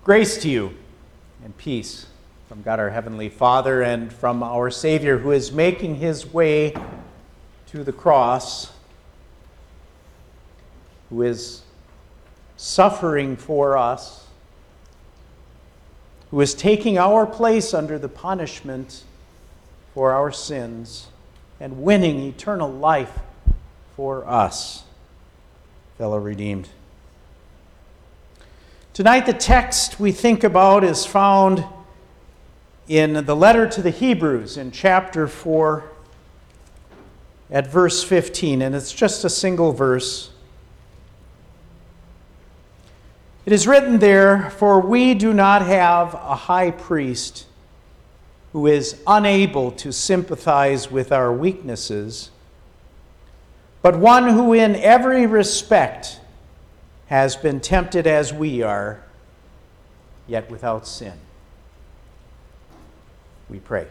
Grace to you and peace from God our Heavenly Father and from our Savior who is making his way to the cross, who is suffering for us, who is taking our place under the punishment for our sins and winning eternal life for us, fellow redeemed. Tonight, the text we think about is found in the letter to the Hebrews in chapter 4 at verse 15, and it's just a single verse. It is written there, "For we do not have a high priest who is unable to sympathize with our weaknesses, but one who in every respect has been tempted as we are, yet without sin." We pray.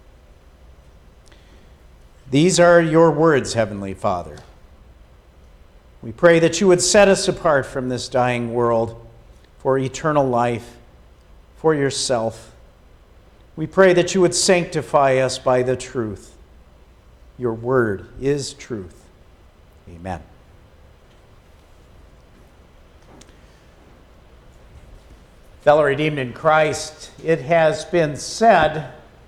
These are your words, Heavenly Father. We pray that you would set us apart from this dying world for eternal life, for yourself. We pray that you would sanctify us by the truth. Your word is truth. Amen. Fellow redeemed in Christ, it has been said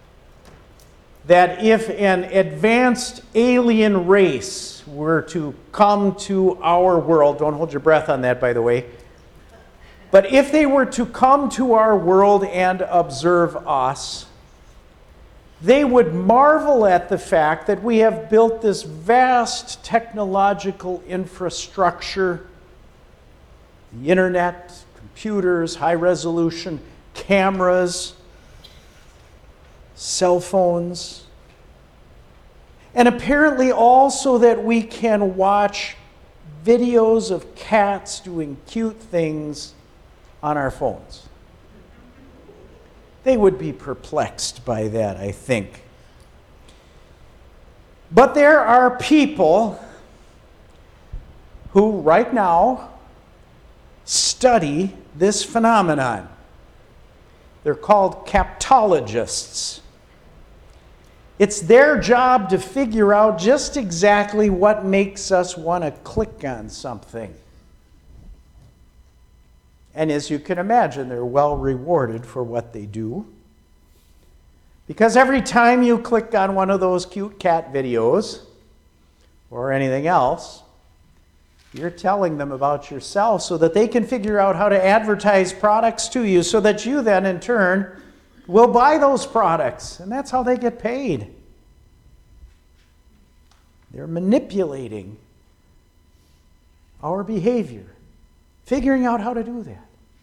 that if an advanced alien race were to come to our world, don't hold your breath on that, by the way, but if they were to come to our world and observe us, they would marvel at the fact that we have built this vast technological infrastructure, the internet, computers, high-resolution cameras, cell phones, and apparently also that we can watch videos of cats doing cute things on our phones. They would be perplexed by that, I think. But there are people who right now study this phenomenon. They're called captologists. It's their job to figure out just exactly what makes us want to click on something. And as you can imagine, they're well rewarded for what they do. Because every time you click on one of those cute cat videos or anything else, you're telling them about yourself so that they can figure out how to advertise products to you so that you then, in turn, will buy those products. And that's how they get paid. They're manipulating our behavior, figuring out how to do that.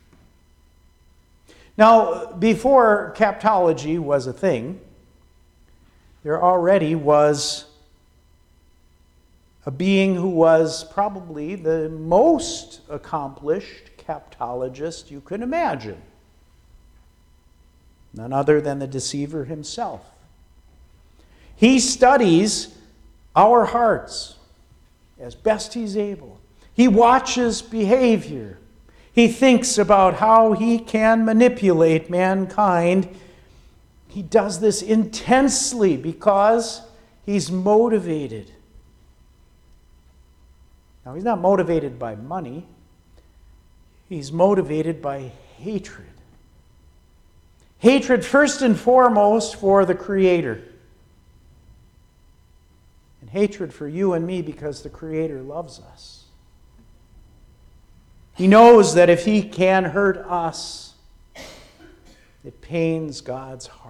Now, before captology was a thing, there already was a being who was probably the most accomplished captologist you can imagine. None other than the deceiver himself. He studies our hearts as best he's able. He watches behavior. He thinks about how he can manipulate mankind. He does this intensely because he's motivated. Now, he's not motivated by money. He's motivated by hatred. Hatred, first and foremost, for the Creator. And hatred for you and me because the Creator loves us. He knows that if he can hurt us, it pains God's heart.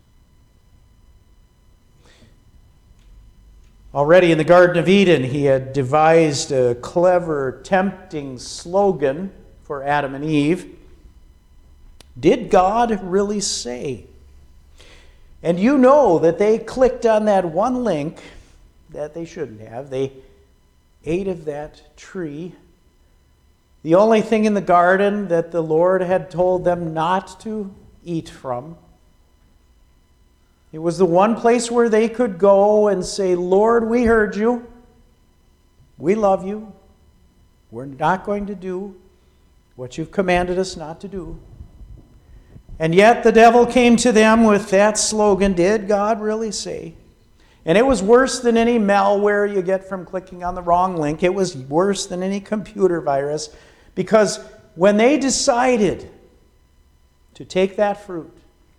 Already in the Garden of Eden, he had devised a clever, tempting slogan for Adam and Eve. Did God really say? And you know that they clicked on that one link that they shouldn't have. They ate of that tree. The only thing in the garden that the Lord had told them not to eat from. It was the one place where they could go and say, Lord, we heard you. We love you. We're not going to do what you've commanded us not to do. And yet the devil came to them with that slogan, did God really say? And it was worse than any malware you get from clicking on the wrong link. It was worse than any computer virus, because when they decided to take that fruit,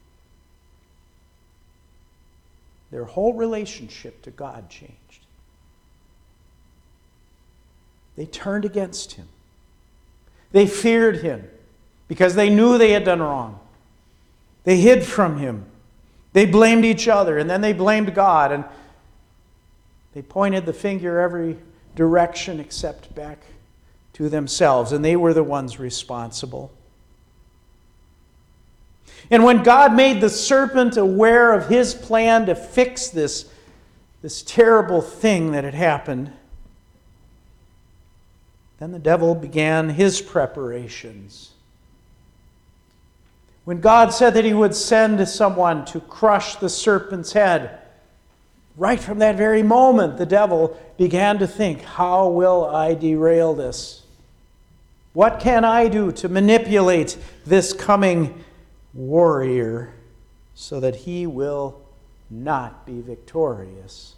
their whole relationship to God changed. They turned against him. They feared him because they knew they had done wrong. They hid from him. They blamed each other, and then they blamed God, and they pointed the finger every direction except back to themselves, and they were the ones responsible. And when God made the serpent aware of his plan to fix this terrible thing that had happened, then the devil began his preparations. When God said that he would send someone to crush the serpent's head, right from that very moment, the devil began to think, how will I derail this? What can I do to manipulate this coming warrior so that he will not be victorious?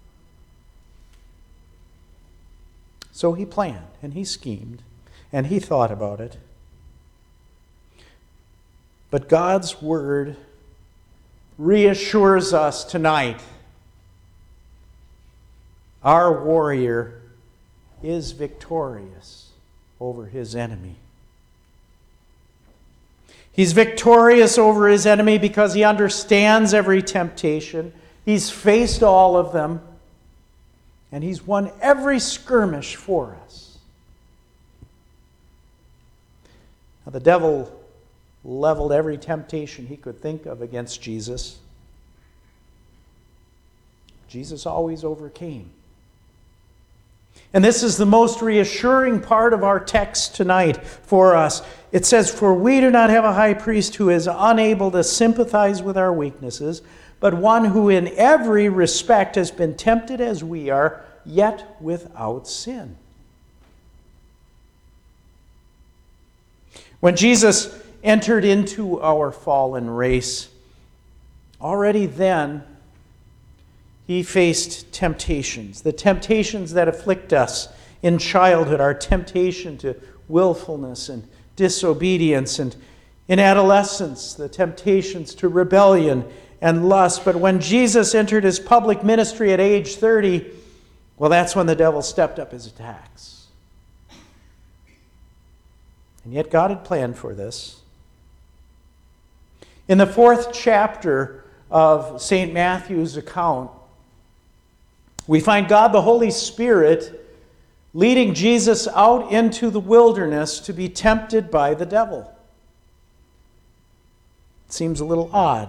So he planned, and he schemed, and he thought about it. But God's word reassures us tonight. Our warrior is victorious over his enemy. He's victorious over his enemy because he understands every temptation. He's faced all of them. And he's won every skirmish for us. Now, the devil leveled every temptation he could think of against Jesus. Jesus always overcame. And this is the most reassuring part of our text tonight for us. It says, "For we do not have a high priest who is unable to sympathize with our weaknesses, but one who in every respect has been tempted as we are, yet without sin." When Jesus entered into our fallen race, already then he faced temptations. The temptations that afflict us in childhood, our temptation to willfulness and disobedience, and in adolescence, the temptations to rebellion and lust. But when Jesus entered his public ministry at age 30, well, that's when the devil stepped up his attacks. And yet God had planned for this. In the 4th chapter of St. Matthew's account, we find God the Holy Spirit leading Jesus out into the wilderness to be tempted by the devil. It seems a little odd.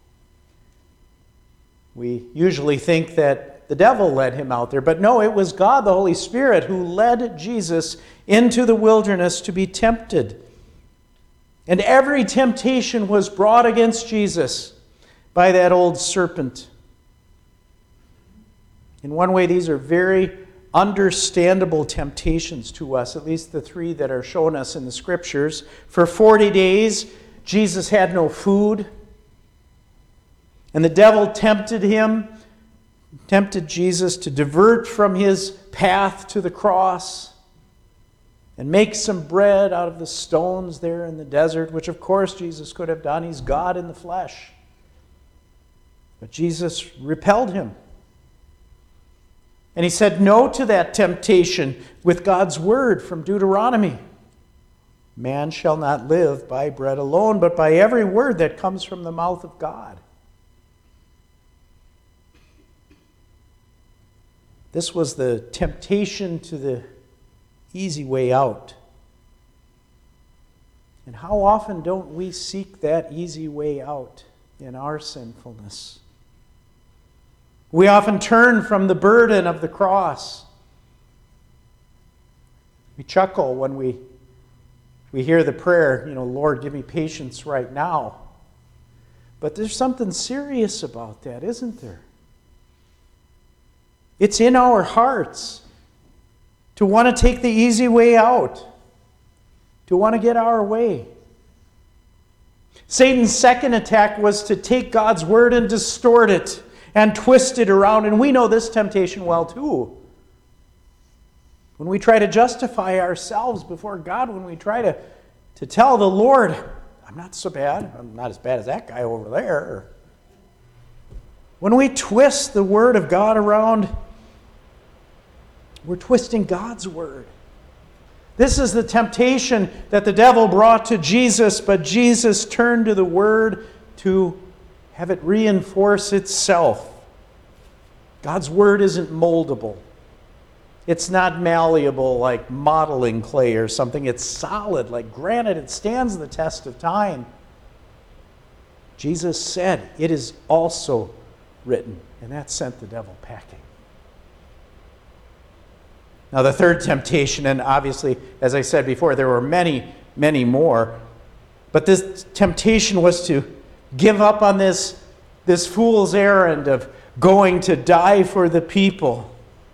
We usually think that the devil led him out there, but no, it was God the Holy Spirit who led Jesus into the wilderness to be tempted. And every temptation was brought against Jesus by that old serpent. In one way, these are very understandable temptations to us, at least the 3 that are shown us in the Scriptures. For 40 days, Jesus had no food. And the devil tempted Jesus to divert from his path to the cross and make some bread out of the stones there in the desert, which of course Jesus could have done. He's God in the flesh. But Jesus repelled him. And he said no to that temptation with God's word from Deuteronomy. Man shall not live by bread alone, but by every word that comes from the mouth of God. This was the temptation to the easy way out. And how often don't we seek that easy way out in our sinfulness? We often turn from the burden of the cross. We chuckle when we hear the prayer, Lord, give me patience right now. But there's something serious about that, isn't there? It's in our hearts to want to take the easy way out, to want to get our way. Satan's second attack was to take God's word and distort it and twist it around. And we know this temptation well too. When we try to justify ourselves before God, when we try to tell the Lord, I'm not so bad, I'm not as bad as that guy over there. When we twist the word of God around, we're twisting God's word. This is the temptation that the devil brought to Jesus, but Jesus turned to the word to have it reinforce itself. God's word isn't moldable. It's not malleable like modeling clay or something. It's solid like granite. It stands the test of time. Jesus said, it is also written, and that sent the devil packing. Now the third temptation, and obviously, as I said before, there were many, many more, but this temptation was to give up on this fool's errand of going to die for the people.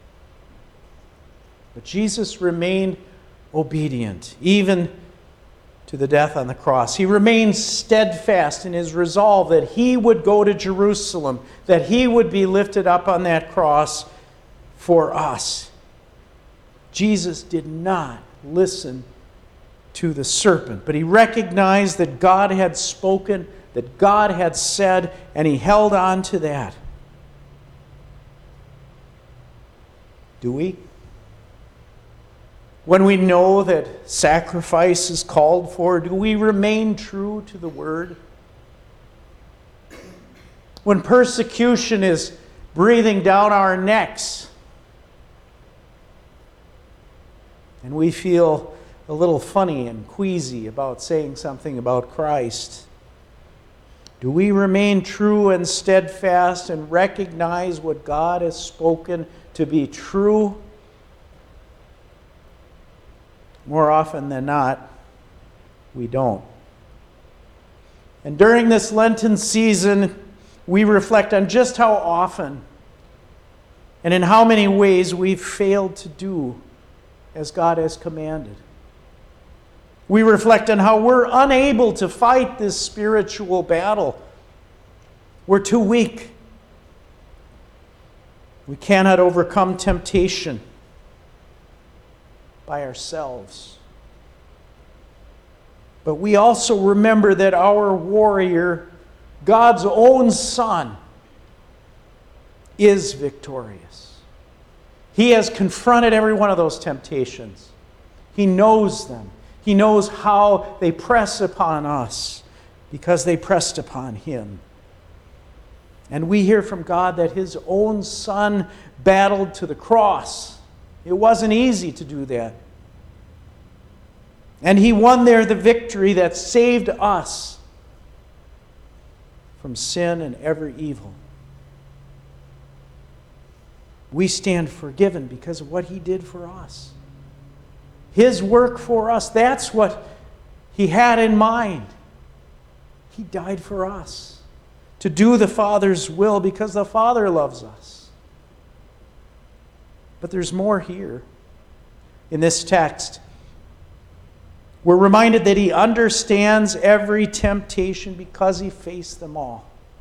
But Jesus remained obedient, even to the death on the cross. He remained steadfast in his resolve that he would go to Jerusalem, that he would be lifted up on that cross for us. Jesus did not listen to the serpent, but he recognized that God had spoken, that God had said, and he held on to that. Do we? When we know that sacrifice is called for, do we remain true to the word? When persecution is breathing down our necks, and we feel a little funny and queasy about saying something about Christ, do we remain true and steadfast and recognize what God has spoken to be true? More often than not, we don't. And during this Lenten season, we reflect on just how often and in how many ways we've failed to do as God has commanded. We reflect on how we're unable to fight this spiritual battle. We're too weak. We cannot overcome temptation by ourselves. But we also remember that our warrior, God's own Son, is victorious. He has confronted every one of those temptations. He knows them. He knows how they press upon us because they pressed upon him. And we hear from God that his own Son battled to the cross. It wasn't easy to do that. And he won there the victory that saved us from sin and every evil. We stand forgiven because of what he did for us. His work for us, that's what he had in mind. He died for us to do the Father's will because the Father loves us. But there's more here in this text. We're reminded that he understands every temptation because he faced them all.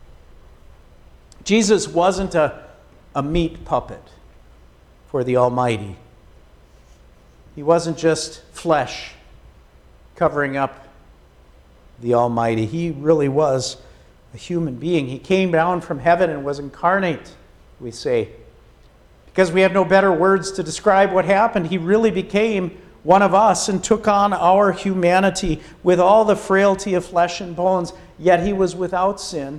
Jesus wasn't a meat puppet for the Almighty. He wasn't just flesh covering up the Almighty. He really was a human being. He came down from heaven and was incarnate, we say. Because we have no better words to describe what happened, he really became one of us and took on our humanity with all the frailty of flesh and bones, yet he was without sin.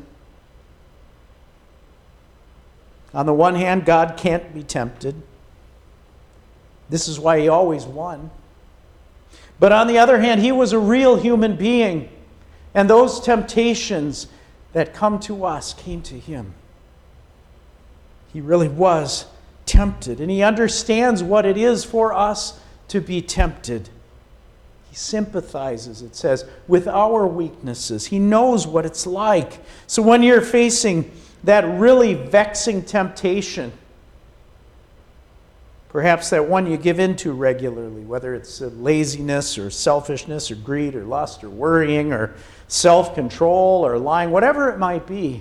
On the one hand, God can't be tempted. This is why he always won. But on the other hand, he was a real human being, and those temptations that come to us came to him. He really was tempted, and he understands what it is for us to be tempted. He sympathizes, it says, with our weaknesses. He knows what it's like. So when you're facing that really vexing temptation, Perhaps that one you give into regularly, whether it's laziness or selfishness or greed or lust or worrying or self-control or lying, whatever it might be.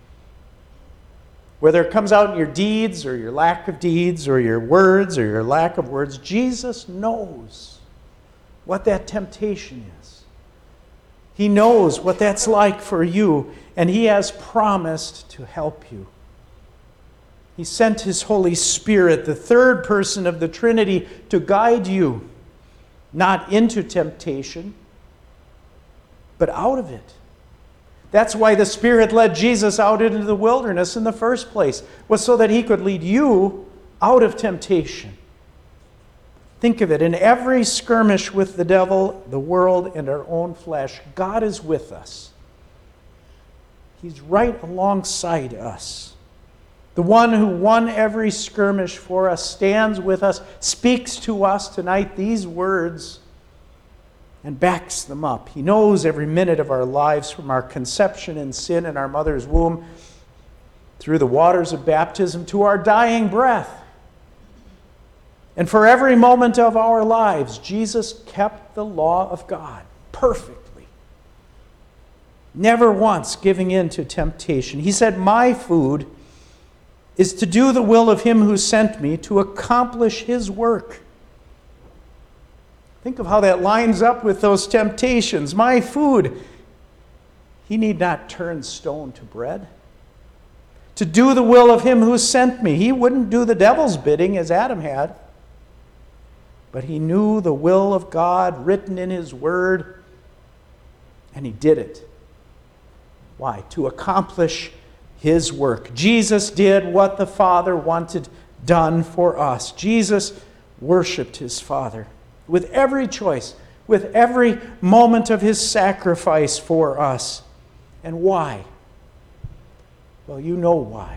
Whether it comes out in your deeds or your lack of deeds or your words or your lack of words, Jesus knows what that temptation is. He knows what that's like for you, and He has promised to help you. He sent His Holy Spirit, the third person of the Trinity, to guide you, not into temptation, but out of it. That's why the Spirit led Jesus out into the wilderness in the first place, was so that He could lead you out of temptation. Think of it, in every skirmish with the devil, the world, and our own flesh, God is with us. He's right alongside us. The one who won every skirmish for us, stands with us, speaks to us tonight these words, and backs them up. He knows every minute of our lives, from our conception in sin in our mother's womb, through the waters of baptism, to our dying breath. And for every moment of our lives, Jesus kept the law of God perfectly, never once giving in to temptation. He said, "My food is to do the will of Him who sent me, to accomplish His work." Think of how that lines up with those temptations. My food. He need not turn stone to bread. To do the will of Him who sent me. He wouldn't do the devil's bidding as Adam had. But he knew the will of God written in His Word, and he did it. Why? To accomplish His work. Jesus did what the Father wanted done for us. Jesus worshiped His Father with every choice, with every moment of His sacrifice for us. And why? Well, you know why.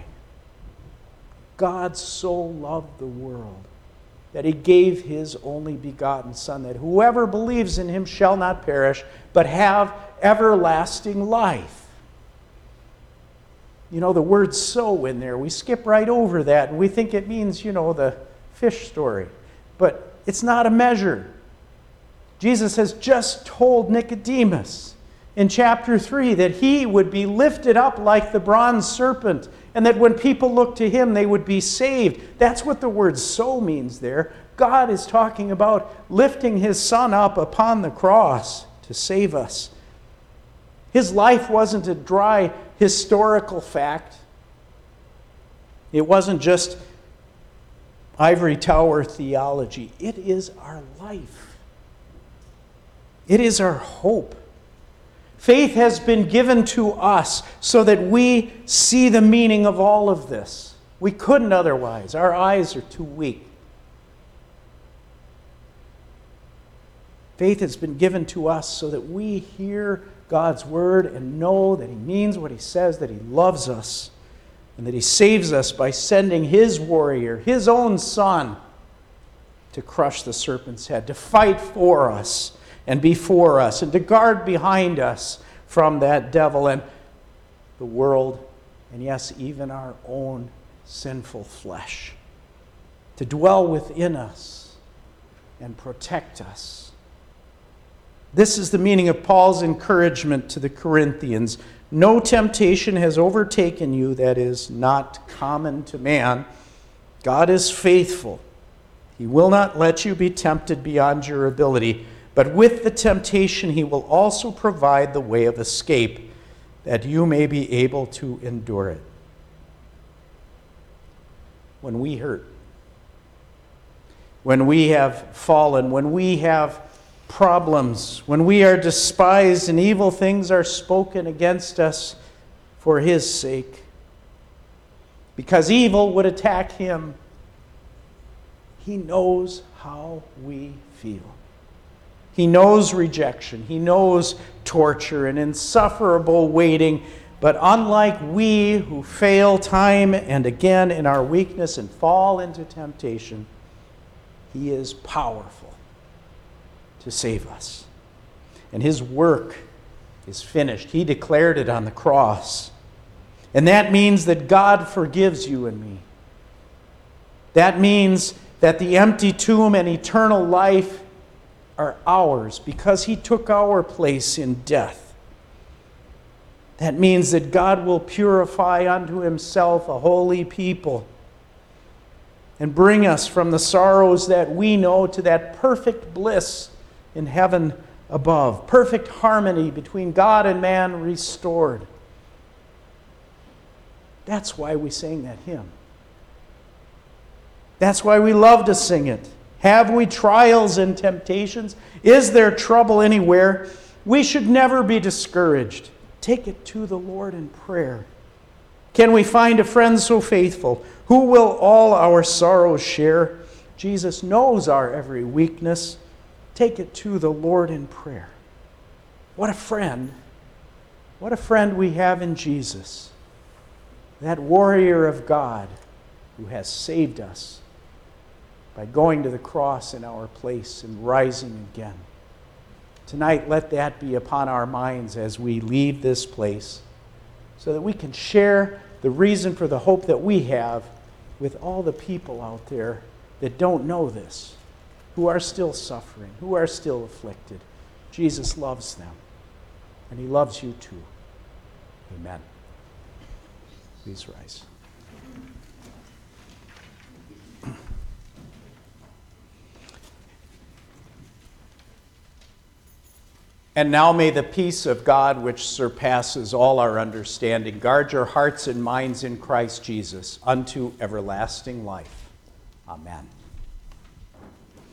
God so loved the world that He gave His only begotten Son, that whoever believes in Him shall not perish, but have everlasting life. You know, the word "so" in there, we skip right over that, and we think it means, the fish story. But it's not a measure. Jesus has just told Nicodemus in chapter 3 that He would be lifted up like the bronze serpent, and that when people look to Him, they would be saved. That's what the word "so" means there. God is talking about lifting His Son up upon the cross to save us. His life wasn't a dry historical fact. It wasn't just ivory tower theology. It is our life. It is our hope. Faith has been given to us so that we see the meaning of all of this. We couldn't otherwise. Our eyes are too weak. Faith has been given to us so that we hear God's Word and know that He means what He says, that He loves us, and that He saves us by sending His warrior, His own Son, to crush the serpent's head, to fight for us and before us, and to guard behind us from that devil and the world, and yes, even our own sinful flesh, to dwell within us and protect us. This is the meaning of Paul's encouragement to the Corinthians. No temptation has overtaken you that is not common to man. God is faithful. He will not let you be tempted beyond your ability, but with the temptation He will also provide the way of escape, that you may be able to endure it. When we hurt, when we have fallen, when we have problems, when we are despised and evil things are spoken against us for His sake, because evil would attack Him, He knows how we feel. He knows rejection. He knows torture and insufferable waiting. But unlike we who fail time and again in our weakness and fall into temptation, He is powerful to save us. And His work is finished. He declared it on the cross. And that means that God forgives you and me. That means that the empty tomb and eternal life are ours because he took our place in death. That means that God will purify unto himself a holy people and bring us from the sorrows that we know to that perfect bliss in heaven above. Perfect harmony between God and man restored. That's why we sang that hymn. That's why we love to sing it. Have we trials and temptations? Is there trouble anywhere? We should never be discouraged. Take it to the Lord in prayer. Can we find a friend so faithful? Who will all our sorrows share? Jesus knows our every weakness. Take it to the Lord in prayer. What a friend. What a friend we have in Jesus. That warrior of God who has saved us by going to the cross in our place and rising again. Tonight, let that be upon our minds as we leave this place so that we can share the reason for the hope that we have with all the people out there that don't know this, who are still suffering, who are still afflicted. Jesus loves them, and he loves you too. Amen. Please rise. And now may the peace of God, which surpasses all our understanding, guard your hearts and minds in Christ Jesus unto everlasting life. Amen.